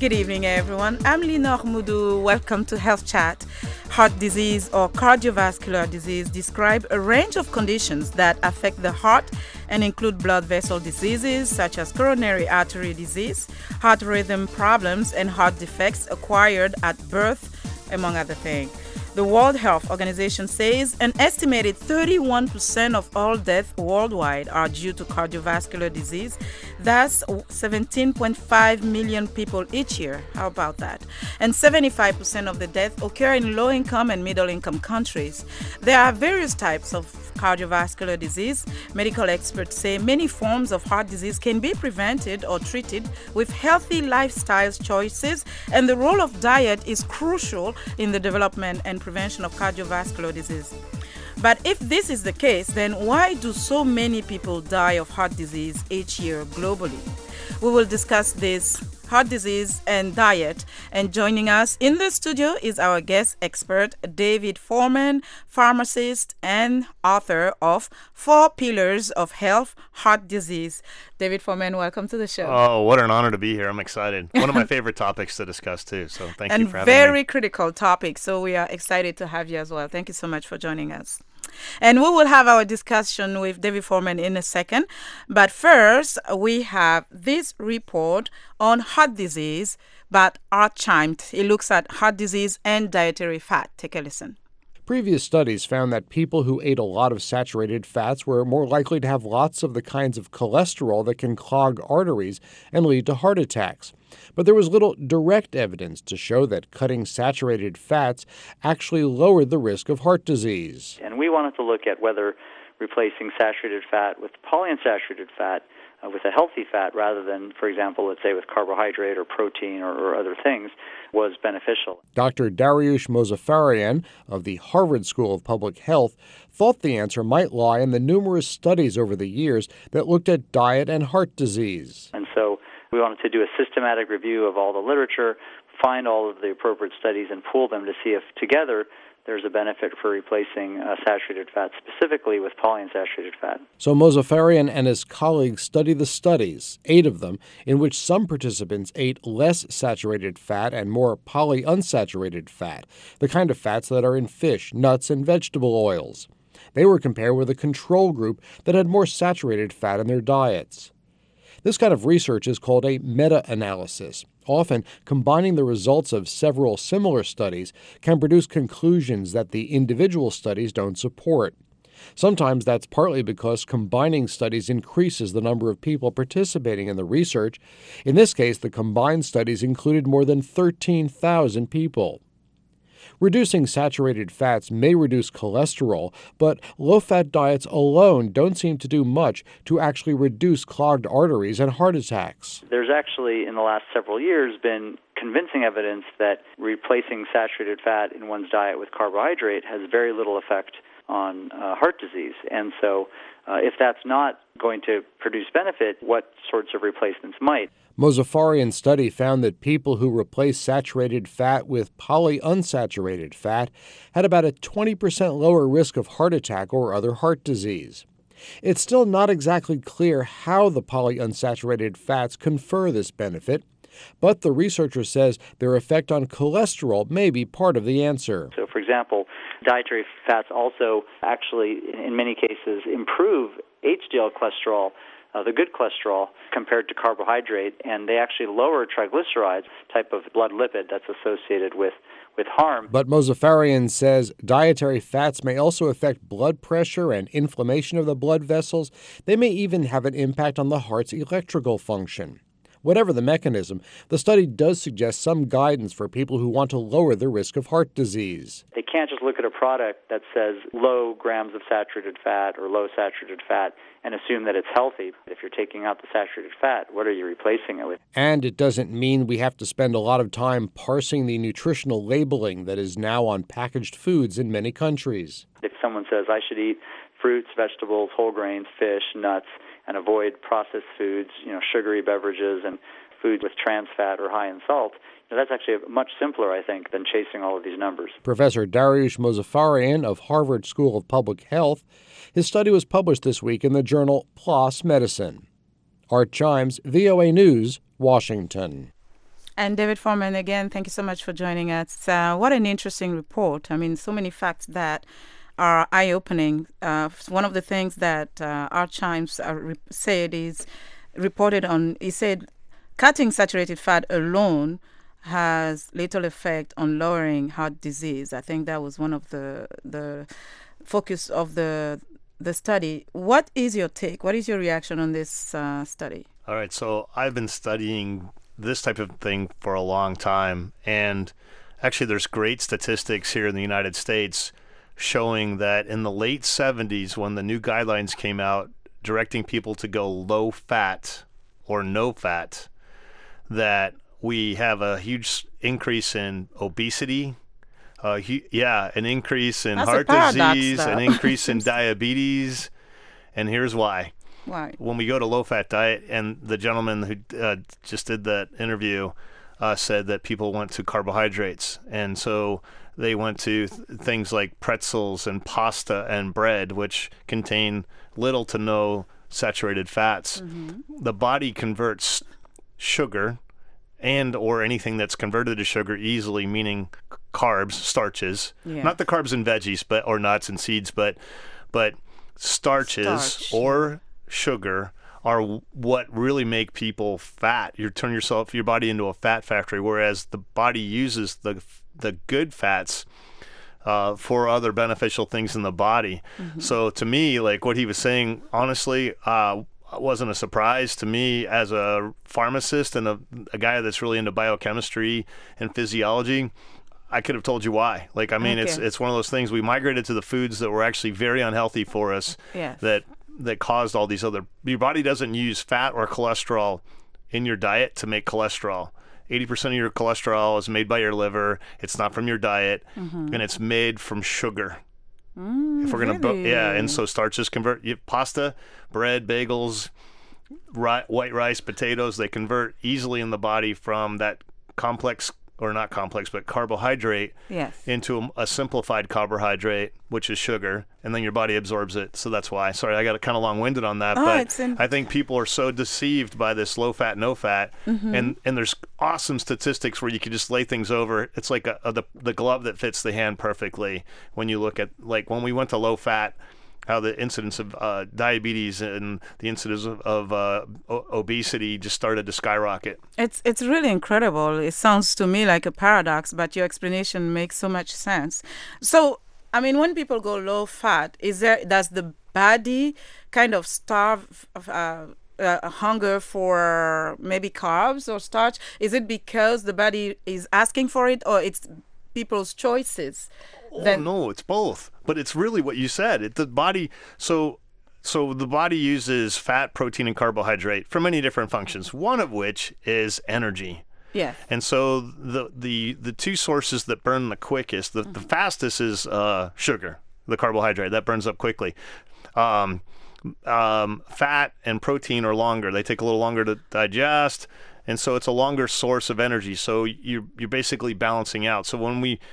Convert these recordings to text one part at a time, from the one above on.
Good evening, everyone. I'm Linor Moudou. Welcome to Health Chat. Heart disease or cardiovascular disease describe a range of conditions that affect the heart and include blood vessel diseases such as coronary artery disease, heart rhythm problems, and heart defects acquired at birth, among other things. The World Health Organization says an estimated 31% of all deaths worldwide are due to cardiovascular disease. That's 17.5 million people each year. How about that? And 75% of the deaths occur in low-income and middle-income countries. There are various types of cardiovascular disease. Medical experts say many forms of heart disease can be prevented or treated with healthy lifestyle choices, and the role of diet is crucial in the development and prevention of cardiovascular disease. But if this is the case, then why do so many people die of heart disease each year globally? We will discuss this heart disease and diet. And joining us in the studio is our guest expert, David Foreman, pharmacist and author of 4 Pillars of Health, Heart Disease. David Foreman, welcome to the show. Oh, what an honor to be here. I'm excited. One of my favorite topics to discuss, too. So thank you for having me. And very critical topic. So we are excited to have you as well. Thank you so much for joining us. And we will have our discussion with David Foreman in a second. But first, we have this report on heart disease by Art Chimt. It looks at heart disease and dietary fat. Take a listen. Previous studies found that people who ate a lot of saturated fats were more likely to have lots of the kinds of cholesterol that can clog arteries and lead to heart attacks. But there was little direct evidence to show that cutting saturated fats actually lowered the risk of heart disease. And we wanted to look at whether replacing saturated fat with polyunsaturated fat with a healthy fat rather than, for example, let's say with carbohydrate or protein or other things was beneficial. Dr. Dariush Mozaffarian of the Harvard School of Public Health thought the answer might lie in the numerous studies over the years that looked at diet and heart disease. And so we wanted to do a systematic review of all the literature, find all of the appropriate studies, and pool them to see if together there's a benefit for replacing saturated fat, specifically with polyunsaturated fat. So Mozaffarian and his colleagues studied the studies, 8 of them, in which some participants ate less saturated fat and more polyunsaturated fat, the kind of fats that are in fish, nuts, and vegetable oils. They were compared with a control group that had more saturated fat in their diets. This kind of research is called a meta-analysis. Often, combining the results of several similar studies can produce conclusions that the individual studies don't support. Sometimes that's partly because combining studies increases the number of people participating in the research. In this case, the combined studies included more than 13,000 people. Reducing saturated fats may reduce cholesterol, but low-fat diets alone don't seem to do much to actually reduce clogged arteries and heart attacks. There's actually, in the last several years, been convincing evidence that replacing saturated fat in one's diet with carbohydrate has very little effect on heart disease. And so if that's not going to produce benefit, what sorts of replacements might? Mozaffarian's study found that people who replaced saturated fat with polyunsaturated fat had about a 20% lower risk of heart attack or other heart disease. It's still not exactly clear how the polyunsaturated fats confer this benefit, but the researcher says their effect on cholesterol may be part of the answer. So, for example, dietary fats also actually, in many cases, improve HDL cholesterol, the good cholesterol, compared to carbohydrate, and they actually lower triglycerides, type of blood lipid that's associated with harm. But Mozaffarian says dietary fats may also affect blood pressure and inflammation of the blood vessels. They may even have an impact on the heart's electrical function. Whatever the mechanism, the study does suggest some guidance for people who want to lower the risk of heart disease. They can't just look at a product that says low grams of saturated fat or low saturated fat and assume that it's healthy. If you're taking out the saturated fat, what are you replacing it with? And it doesn't mean we have to spend a lot of time parsing the nutritional labeling that is now on packaged foods in many countries. If someone says I should eat fruits, vegetables, whole grains, fish, nuts, and avoid processed foods, sugary beverages and foods with trans fat or high in salt, that's actually much simpler, I think, than chasing all of these numbers. Professor Dariush Mozaffarian of Harvard School of Public Health, his study was published this week in the journal PLOS Medicine. Art Chimes, VOA News, Washington. And David Foreman, again, thank you so much for joining us. What an interesting report. I mean, so many facts that are eye-opening. One of the things that Art Chimes said is he said cutting saturated fat alone has little effect on lowering heart disease. I think that was one of the focus of the study. What is your take? What is your reaction on this study? All right, so I've been studying this type of thing for a long time, and actually there's great statistics here in the United States showing that in the late 70s, when the new guidelines came out directing people to go low fat or no fat, that we have a huge increase in obesity, an increase in heart disease, an increase in diabetes, and here's why. Why? When we go to low-fat diet, and the gentleman who just did that interview said that people went to carbohydrates, and so they went to things like pretzels and pasta and bread, which contain little to no saturated fats. Mm-hmm. The body converts sugar and or anything that's converted to sugar easily, meaning carbs, starches, not the carbs in veggies, or nuts and seeds, but starches or sugar are what really make people fat. You turn your body into a fat factory, whereas the body uses the good fats for other beneficial things in the body. Mm-hmm. So to me, like what he was saying, honestly, wasn't a surprise to me as a pharmacist and a guy that's really into biochemistry and physiology. I could have told you why. Like, I mean, it's one of those things. We migrated to the foods that were actually very unhealthy for us. Yes. That caused all these other. Your body doesn't use fat or cholesterol in your diet to make cholesterol. 80% of your cholesterol is made by your liver. It's not from your diet, and it's made from sugar. If we're gonna, and so starches convert. Pasta, bread, bagels, white rice, potatoes. They convert easily in the body from that complex, or not complex, but carbohydrate into a simplified carbohydrate, which is sugar, and then your body absorbs it. So that's why. Sorry, I got kind of long-winded on that, but I think people are so deceived by this low-fat, no-fat, and there's awesome statistics where you can just lay things over. It's like the glove that fits the hand perfectly when you look at, like, when we went to low-fat, how the incidence of diabetes and the incidence of obesity just started to skyrocket. It's really incredible. It sounds to me like a paradox, but your explanation makes so much sense. So, I mean, when people go low fat, does the body kind of starve hunger for maybe carbs or starch? Is it because the body is asking for it, or it's people's choices? No, it's both. But it's really what you said. The body, so the body uses fat, protein, and carbohydrate for many different functions. One of which is energy. Yes. And so the two sources that burn the quickest, the fastest is sugar, the carbohydrate that burns up quickly. Fat and protein are longer. They take a little longer to digest. And so it's a longer source of energy. So you're basically balancing out. So when we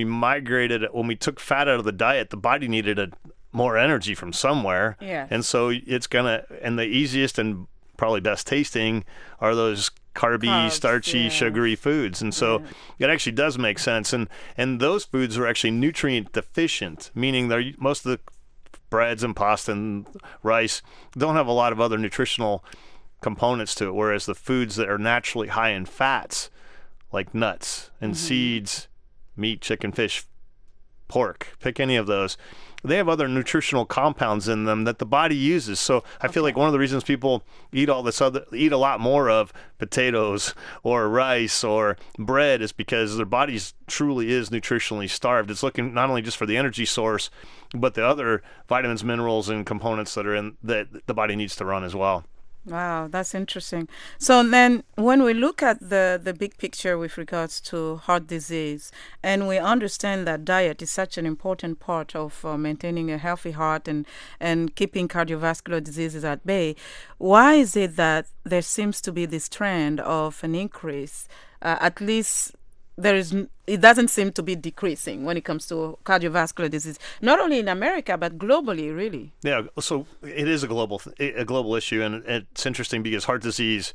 took fat out of the diet, the body needed more energy from somewhere. Yeah. And so and the easiest and probably best tasting are those carbs, starchy, sugary foods. And so it actually does make sense. And those foods are actually nutrient deficient, meaning most of the breads and pasta and rice don't have a lot of other nutritional components to it, whereas the foods that are naturally high in fats, like nuts and seeds, meat, chicken, fish, pork, pick any of those, they have other nutritional compounds in them that the body uses. So I feel like one of the reasons people eat a lot more of potatoes or rice or bread is because their bodies truly is nutritionally starved. It's looking not only just for the energy source, but the other vitamins, minerals, and components that the body needs to run as well. Wow, that's interesting. So then when we look at the big picture with regards to heart disease, and we understand that diet is such an important part of maintaining a healthy heart and keeping cardiovascular diseases at bay, why is it that there seems to be this trend of an increase, at least it doesn't seem to be decreasing when it comes to cardiovascular disease, not only in America, but globally, really? Yeah, so it is a global issue, and it's interesting because heart disease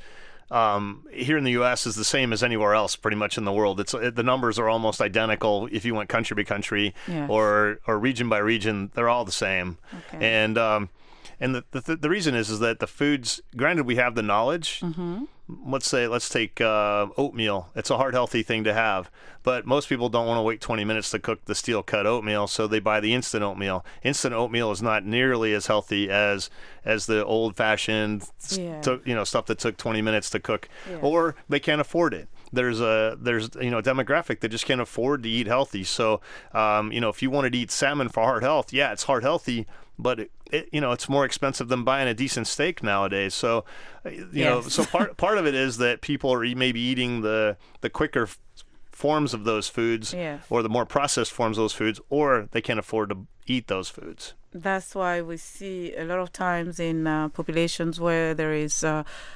here in the U.S. is the same as anywhere else, pretty much in the world. The numbers are almost identical if you went country by country or region by region. They're all the same. Okay. And the reason is that the foods. Granted, we have the knowledge. Mm-hmm. Let's take oatmeal. It's a heart healthy thing to have, but most people don't want to wait 20 minutes to cook the steel cut oatmeal, so they buy the instant oatmeal. Instant oatmeal is not nearly as healthy as the old fashioned stuff that took 20 minutes to cook, or they can't afford it. There's a demographic that just can't afford to eat healthy. So if you wanted to eat salmon for heart health, it's heart healthy, but it's more expensive than buying a decent steak nowadays. So so part of it is that people are maybe eating the quicker forms of those foods, or the more processed forms of those foods, or they can't afford to eat those foods. That's why we see a lot of times in populations where there is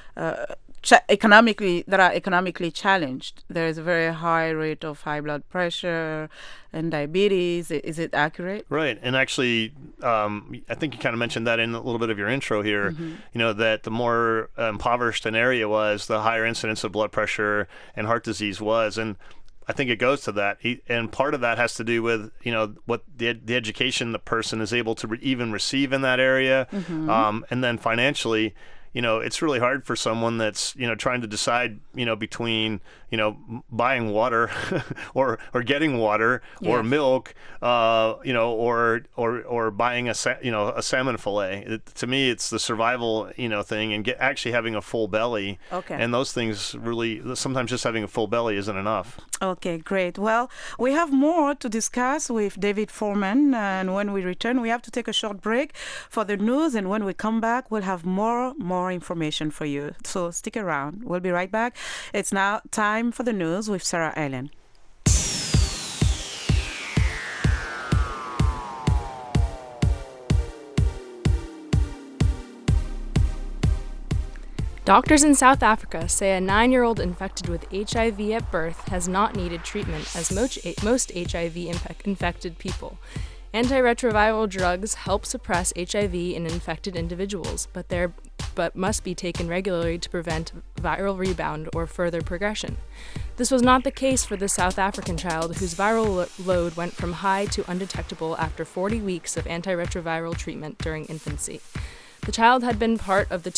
economically challenged, there is a very high rate of high blood pressure and diabetes. Is it accurate? Right. And actually, I think you kind of mentioned that in a little bit of your intro here, that the more impoverished an area was, the higher incidence of blood pressure and heart disease was. And I think it goes to that. And part of that has to do with, what the education the person is able to even receive in that area. And then financially, it's really hard for someone that's, trying to decide, between, buying water or getting water or milk, or buying a salmon fillet. To me, it's the survival, thing, and actually having a full belly. Okay. And those things really, sometimes just having a full belly isn't enough. Okay, great. Well, we have more to discuss with David Foreman, and when we return, we have to take a short break for the news, and when we come back, we'll have more information for you. So stick around. We'll be right back. It's now time for the news with Sarah Allen. Doctors in South Africa say a 9-year-old infected with HIV at birth has not needed treatment as most HIV-infected people. Antiretroviral drugs help suppress HIV in infected individuals, but must be taken regularly to prevent viral rebound or further progression. This was not the case for the South African child, whose viral load went from high to undetectable after 40 weeks of antiretroviral treatment during infancy. The child had been part of the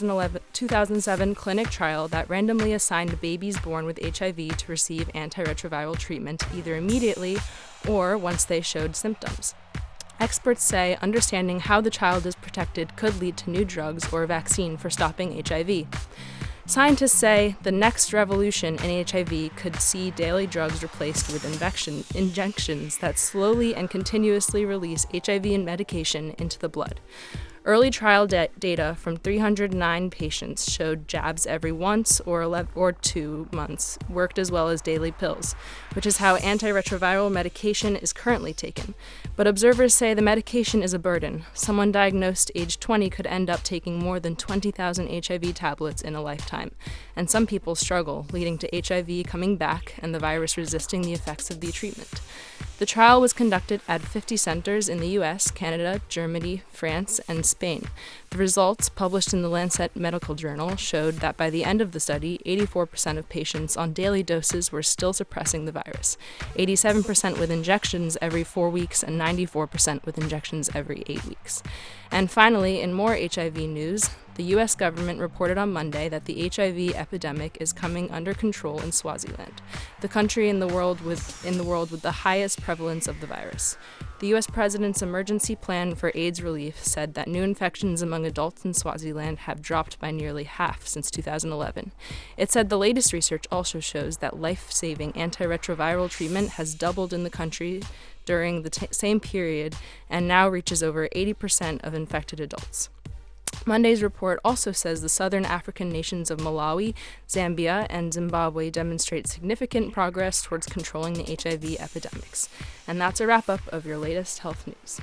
2007 clinic trial that randomly assigned babies born with HIV to receive antiretroviral treatment either immediately or once they showed symptoms. Experts say understanding how the child is protected could lead to new drugs or a vaccine for stopping HIV. Scientists say the next revolution in HIV could see daily drugs replaced with injections that slowly and continuously release HIV medication into the blood. Early trial data from 309 patients showed jabs every once or 2 months worked as well as daily pills, which is how antiretroviral medication is currently taken. But observers say the medication is a burden. Someone diagnosed age 20 could end up taking more than 20,000 HIV tablets in a lifetime, and some people struggle, leading to HIV coming back and the virus resisting the effects of the treatment. The trial was conducted at 50 centers in the US, Canada, Germany, France, and Spain. The results, published in the Lancet Medical Journal, showed that by the end of the study, 84% of patients on daily doses were still suppressing the virus, 87% with injections every 4 weeks, and 94% with injections every 8 weeks. And finally, in more HIV news, the U.S. government reported on Monday that the HIV epidemic is coming under control in Swaziland, the country in the world with the highest prevalence of the virus. The U.S. President's emergency plan for AIDS relief said that new infections among adults in Swaziland have dropped by nearly half since 2011. It said the latest research also shows that life-saving antiretroviral treatment has doubled in the country during the same period and now reaches over 80% of infected adults. Monday's report also says the southern African nations of Malawi, Zambia, and Zimbabwe demonstrate significant progress towards controlling the HIV epidemics. And that's a wrap-up of your latest health news.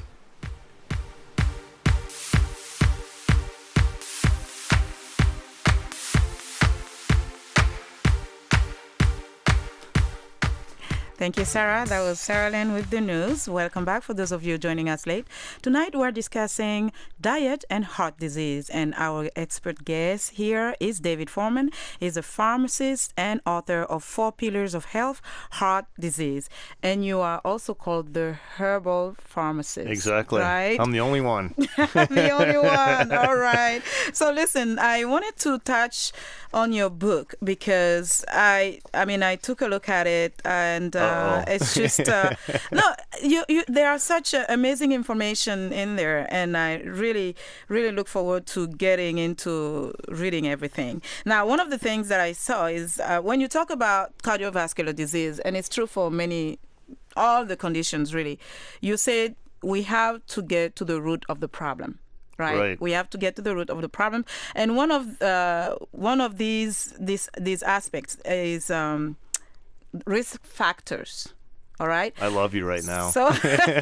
Thank you, Sarah. That was Sarah Lynn with the news. Welcome back for those of you joining us late. Tonight we're discussing diet and heart disease, and our expert guest here is David Foreman. He's a pharmacist and author of 4 Pillars of Health, Heart Disease. And you are also called the herbal pharmacist. Exactly. Right? I'm the only one. The only one. All right. So listen, I wanted to touch on your book because I took a look at it, and it's just there are such amazing information in there, and I really look forward to getting into reading everything. Now, one of the things that I saw is when you talk about cardiovascular disease, and it's true for all the conditions really, you said we have to get to the root of the problem. Right. We have to get to the root of the problem, and one of these aspects is risk factors. All right. I love you right now. So, so let's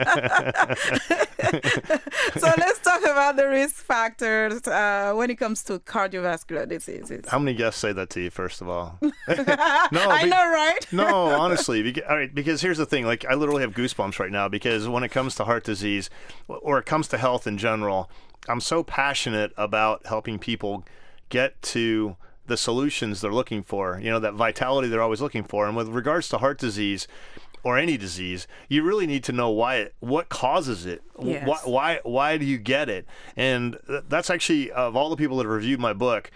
talk about the risk factors when it comes to cardiovascular diseases. How many guests say that to you, first of all? No, I know, right? No, honestly, because here's the thing. Like, I literally have goosebumps right now because when it comes to heart disease, or it comes to health in general, I'm so passionate about helping people get to the solutions they're looking for, that vitality they're always looking for. And with regards to heart disease or any disease, you really need to know what causes it. Yes. Why do you get it? And that's actually, of all the people that have reviewed my book,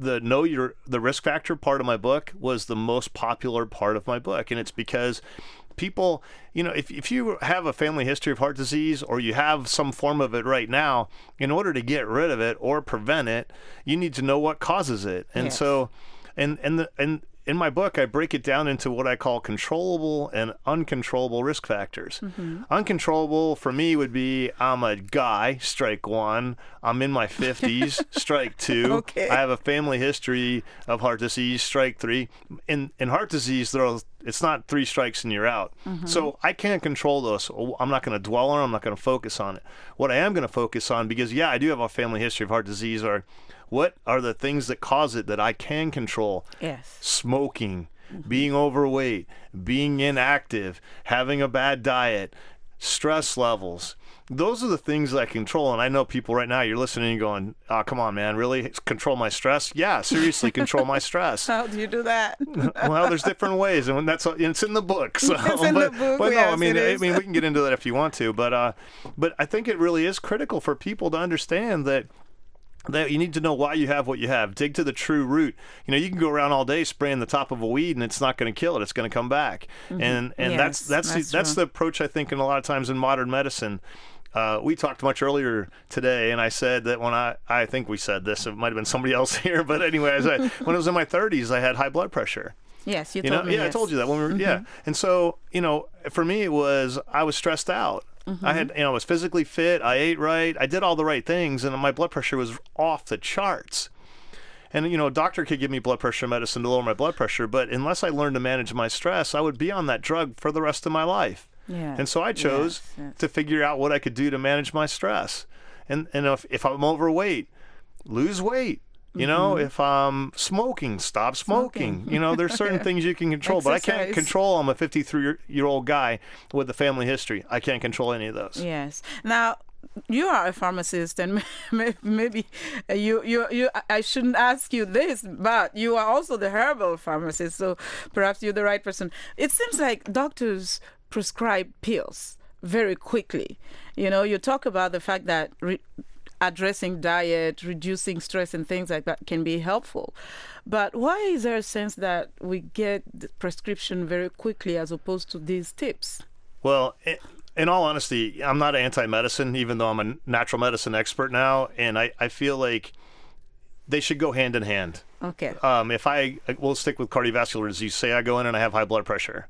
the risk factor part of my book was the most popular part of my book. And it's because people, if you have a family history of heart disease or you have some form of it right now, in order to get rid of it or prevent it, you need to know what causes it. And yes. So, and in my book, I break it down into what I call controllable and uncontrollable risk factors. Mm-hmm. Uncontrollable for me would be I'm a guy, strike 1. I'm in my 50s, strike 2. Okay. I have a family history of heart disease, strike 3. In heart disease, it's not 3 strikes and you're out. Mm-hmm. So I can't control those. I'm not going to dwell on them. I'm not going to focus on it. What I am going to focus on, because I do have a family history of heart disease, are what are the things that cause it that I can control? Yes. Smoking, being overweight, being inactive, having a bad diet, stress levels. Those are the things that I control. And I know people right now, you're listening and going, oh, come on, man, really? Control my stress? Yeah, seriously, control my stress. How do you do that? Well, there's different ways, and it's in the book. So, it's in the book, but yes, no, I mean, we can get into that if you want to. But I think it really is critical for people to understand that you need to know why you have what you have. Dig to the true root. You can go around all day spraying the top of a weed and it's not going to kill it. It's going to come back. Mm-hmm. And yes, that's the approach I think in a lot of times in modern medicine. We talked much earlier today, and I said that when I think we said this, it might have been somebody else here, but anyway, when I was in my 30s, I had high blood pressure. Yes, you told me. Yeah, yes. I told you that when we were, mm-hmm. Yeah. And so, for me, I was stressed out. Mm-hmm. I was physically fit. I ate right. I did all the right things, and my blood pressure was off the charts. And, a doctor could give me blood pressure medicine to lower my blood pressure, but unless I learned to manage my stress, I would be on that drug for the rest of my life. Yeah. And so I chose to figure out what I could do to manage my stress. And if I'm overweight, lose weight. Mm-hmm. If I'm smoking, stop smoking. There's certain things you can control, but I can't control. I'm a 53-year-old guy with a family history. I can't control any of those. Yes. Now, you are a pharmacist, and maybe you I shouldn't ask you this, but you are also the herbal pharmacist, so perhaps you're the right person. It seems like doctors prescribe pills very quickly. You talk about the fact that addressing diet, reducing stress and things like that can be helpful. But why is there a sense that we get the prescription very quickly as opposed to these tips? Well, in all honesty, I'm not anti-medicine, even though I'm a natural medicine expert now, and I feel like they should go hand in hand. Okay. We'll stick with cardiovascular disease. Say I go in and I have high blood pressure.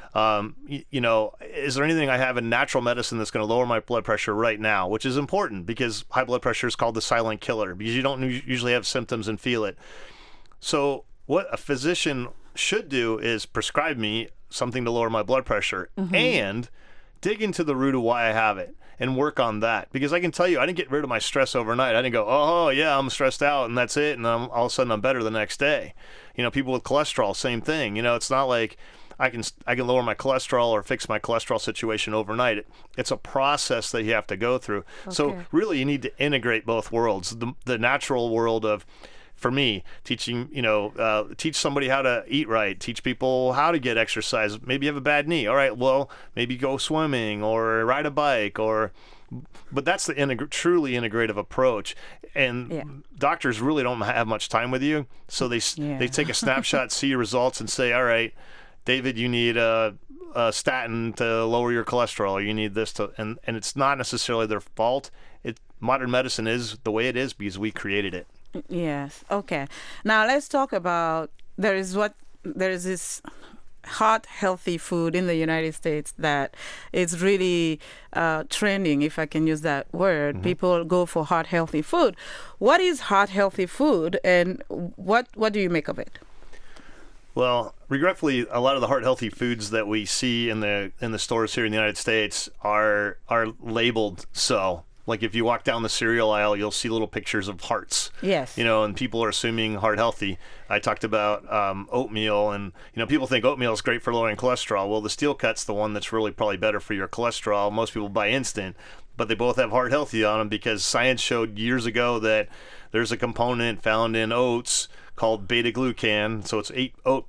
Is there anything I have in natural medicine that's going to lower my blood pressure right now, which is important because high blood pressure is called the silent killer because you don't usually have symptoms and feel it. So what a physician should do is prescribe me something to lower my blood pressure mm-hmm. and dig into the root of why I have it and work on that. Because I can tell you, I didn't get rid of my stress overnight. I didn't go, oh, yeah, I'm stressed out and that's it. And all of a sudden I'm better the next day. People with cholesterol, same thing. It's not like I can lower my cholesterol or fix my cholesterol situation overnight. It's a process that you have to go through. Okay. So really, you need to integrate both worlds. The natural world of, for me, teaching, teach somebody how to eat right, teach people how to get exercise. Maybe you have a bad knee. All right, well, maybe go swimming or ride a bike but that's the truly integrative approach. And doctors really don't have much time with you. So they take a snapshot, see your results, and say, all right, David, you need a statin to lower your cholesterol. You need this and it's not necessarily their fault. Modern medicine is the way it is because we created it. Yes. Okay. Now let's talk about there is this heart healthy food in the United States that is really trending, if I can use that word. Mm-hmm. People go for heart healthy food. What is heart healthy food, and what do you make of it? Well, regretfully, a lot of the heart healthy foods that we see in the stores here in the United States are labeled so. Like if you walk down the cereal aisle, you'll see little pictures of hearts. Yes. And people are assuming heart healthy. I talked about oatmeal, and people think oatmeal is great for lowering cholesterol. Well, the Steel Cut's the one that's really probably better for your cholesterol. Most people buy instant, but they both have heart healthy on them because science showed years ago that there's a component found in oats called beta-glucan. So it's oat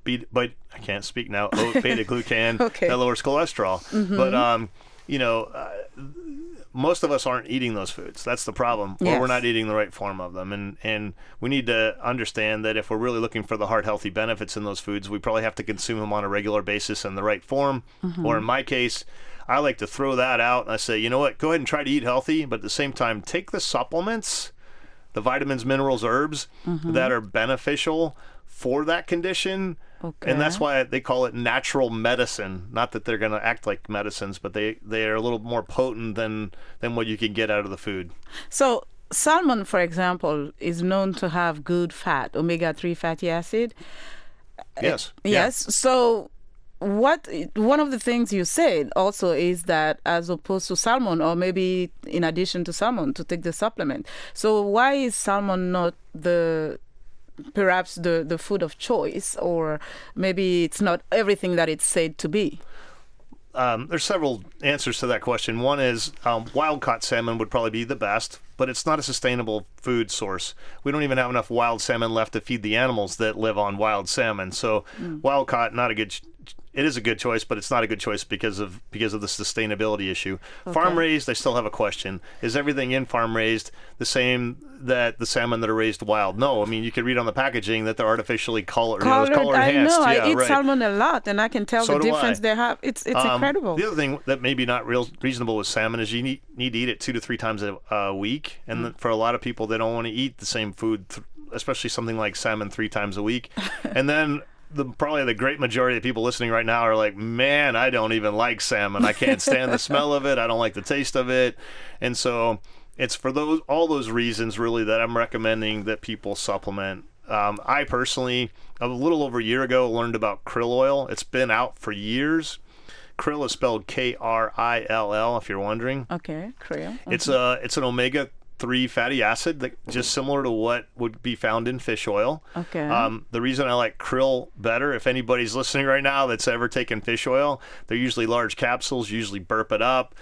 beta-glucan okay. that lowers cholesterol. Mm-hmm. But most of us aren't eating those foods. That's the problem. Yes. Or we're not eating the right form of them. And we need to understand that if we're really looking for the heart healthy benefits in those foods, we probably have to consume them on a regular basis in the right form. Mm-hmm. Or in my case, I like to throw that out and I say, you know what, go ahead and try to eat healthy, but at the same time, take the supplements, the vitamins, minerals, herbs that are beneficial for that condition. Okay. And that's why they call it natural medicine. Not that they're going to act like medicines, but they are a little more potent than what you can get out of the food. So salmon, for example, is known to have good fat, omega-3 fatty acid. Yes. Yes. Yeah. So one of the things you said also is that as opposed to salmon, or maybe in addition to salmon, to take the supplement. So why is salmon not perhaps the food of choice, or maybe it's not everything that it's said to be? There's several answers to that question. One is wild-caught salmon would probably be the best, but it's not a sustainable food source. We don't even have enough wild salmon left to feed the animals that live on wild salmon. So wild-caught, not a good. It is a good choice, but it's not a good choice because of the sustainability issue. Okay. Farm raised, I still have a question. Is everything in farm raised the same that the salmon that are raised wild? No, I mean you can read on the packaging that they're artificially colored enhanced. I know. Yeah, I eat right. salmon a lot, and I can tell the difference they have. It's incredible. The other thing that may be not reasonable with salmon is you need to eat it 2 to 3 times a week, and for a lot of people they don't want to eat the same food, especially something like salmon 3 times a week, and then. Probably the great majority of people listening right now are like, man, I don't even like salmon. I can't stand the smell of it. I don't like the taste of it. And so it's for all those reasons really that I'm recommending that people supplement. I personally, a little over a year ago, learned about krill oil. It's been out for years. Krill is spelled Krill, if you're wondering. Okay, krill. Okay. It's an omega-3 fatty acid that just similar to what would be found in fish oil. Okay. The reason I like krill better, if anybody's listening right now that's ever taken fish oil, they're usually large capsules, usually burp it up,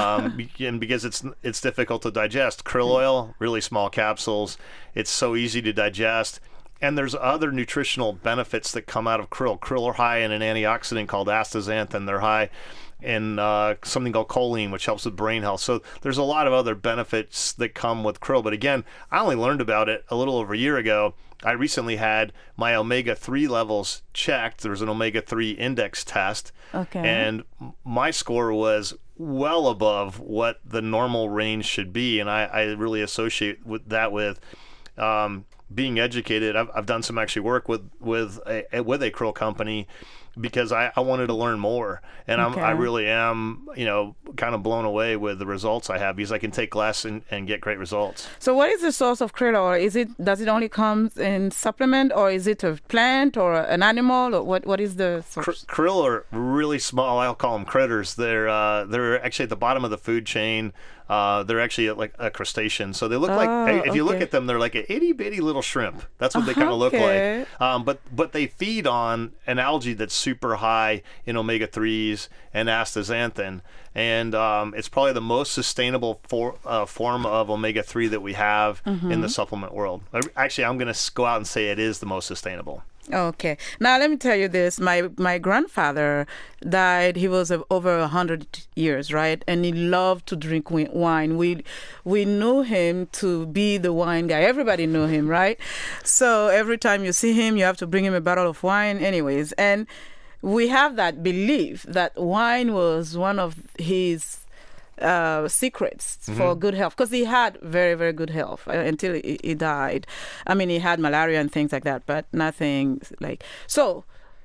and because it's difficult to digest. Krill oil, really small capsules. It's so easy to digest. And there's other nutritional benefits that come out of krill. Krill are high in an antioxidant called astaxanthin. They're high in something called choline, which helps with brain health. So there's a lot of other benefits that come with krill. But again, I only learned about it a little over a year ago. I recently had my omega-3 levels checked. There was an omega-3 index test. Okay. And my score was well above what the normal range should be. And I really associate that with being educated. I've done some actually work with a krill company because I wanted to learn more, and I really am kind of blown away with the results I have because I can take less and get great results. So what is the source of krill oil? Does it only come in supplement, or is it a plant or an animal, or what is the source? Krill are really small. I'll call them critters. They're actually at the bottom of the food chain. They're actually like a crustacean. So they look like, if you look at them, they're like an itty bitty little shrimp. That's what they kind of look like. But they feed on an algae that's super high in omega-3s and astaxanthin. And it's probably the most sustainable form of omega-3 that we have in the supplement world. Actually, I'm going to go out and say it is the most sustainable. Okay. Now, let me tell you this. My grandfather died. He was over 100 years, right? And he loved to drink wine. We knew him to be the wine guy. Everybody knew him, right? So every time you see him, you have to bring him a bottle of wine anyways. And we have that belief that wine was one of his secrets for good health, because he had very, very good health until he died. I mean, he had malaria and things like that, but nothing like... So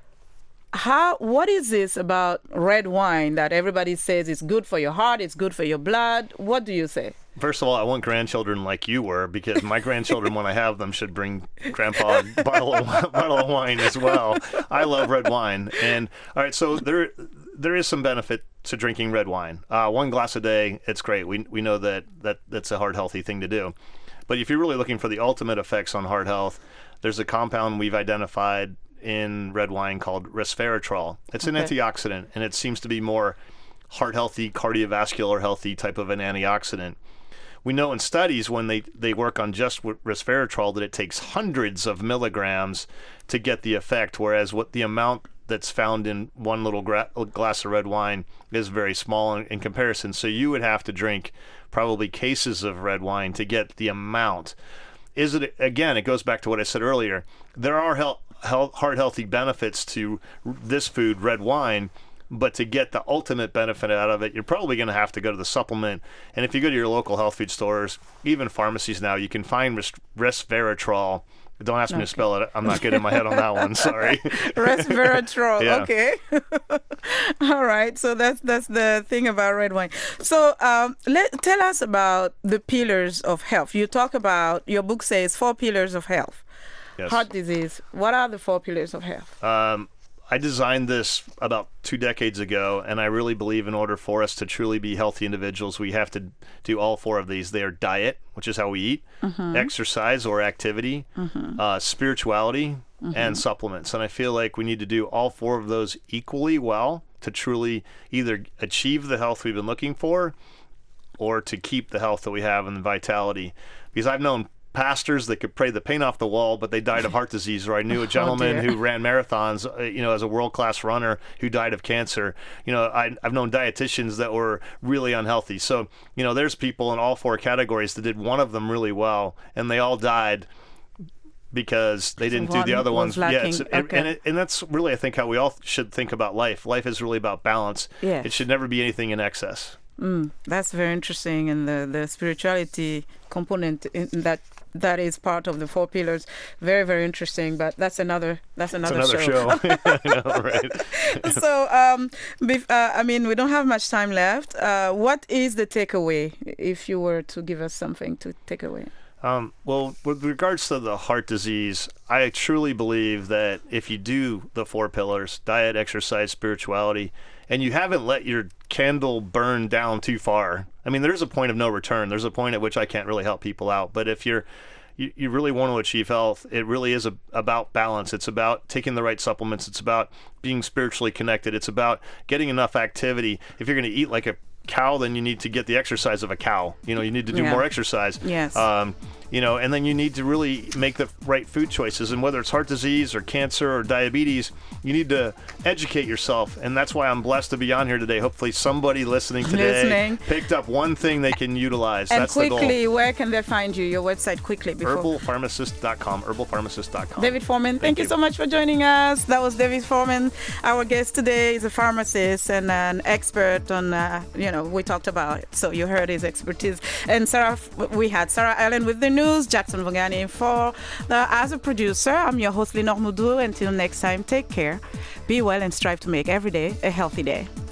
what is this about red wine that everybody says is good for your heart, it's good for your blood? What do you say? First of all, I want grandchildren like you were, because my grandchildren, when I have them, should bring Grandpa a bottle of wine as well. I love red wine. And all right, so there is some benefit to drinking red wine. 1 glass a day, it's great. We know that's a heart healthy thing to do. But if you're really looking for the ultimate effects on heart health, there's a compound we've identified in red wine called resveratrol. It's an antioxidant, and it seems to be more heart healthy, cardiovascular healthy type of an antioxidant. We know in studies when they work on just resveratrol that it takes hundreds of milligrams to get the effect, whereas what the amount that's found in one little glass of red wine is very small in comparison. So you would have to drink probably cases of red wine to get the amount. Again, it goes back to what I said earlier. There are heart healthy benefits to this food, red wine, but to get the ultimate benefit out of it, you're probably going to have to go to the supplement. And if you go to your local health food stores, even pharmacies now, you can find resveratrol. Don't ask me to spell it. I'm not good in my head on that one. Sorry. Resveratrol. Yeah. Okay. All right. So that's the thing about red wine. So tell us about the pillars of health. You talk about, your book says 4 pillars of health. Yes. Heart disease. What are the 4 pillars of health? I designed this about 2 decades ago, and I really believe in order for us to truly be healthy individuals, we have to do all 4 of these. They are diet, which is how we eat, exercise or activity, spirituality, and supplements. And I feel like we need to do all 4 of those equally well to truly either achieve the health we've been looking for or to keep the health that we have and the vitality. Because I've known pastors that could pray the paint off the wall, but they died of heart disease. Or I knew a gentleman who ran marathons, as a world-class runner who died of cancer. I've known dietitians that were really unhealthy. So, there's people in all 4 categories that did one of them really well, and they all died because they didn't do the other ones. And that's really, I think, how we all should think about life. Life is really about balance. Yes. It should never be anything in excess. That's very interesting, and the spirituality component in that is part of the 4 pillars. Very, very interesting, but that's another show. I know, right? So, we don't have much time left. What is the takeaway, if you were to give us something to take away? Well, with regards to the heart disease, I truly believe that if you do the 4 pillars, diet, exercise, spirituality, and you haven't let your candle burn down too far, there's a point of no return. There's a point at which I can't really help people out. But if you really want to achieve health, it really is about balance. It's about taking the right supplements. It's about being spiritually connected. It's about getting enough activity. If you're going to eat like a cow, then you need to get the exercise of a cow. You need to do more exercise. Yes. And then you need to really make the right food choices. And whether it's heart disease or cancer or diabetes, you need to educate yourself. And that's why I'm blessed to be on here today. Hopefully somebody listening today picked up one thing they can utilize. And that's quickly, the goal. where can they find you? Your website quickly. Herbalpharmacist.com. Herbalpharmacist.com. David Foreman, thank you so much for joining us. That was David Foreman. Our guest today is a pharmacist and an expert on, we talked about it. So you heard his expertise. And we had Sarah Allen with the news, Jackson Vongani as a producer. I'm your host, Lenore Moudou. Until next time, take care, be well, and strive to make every day a healthy day.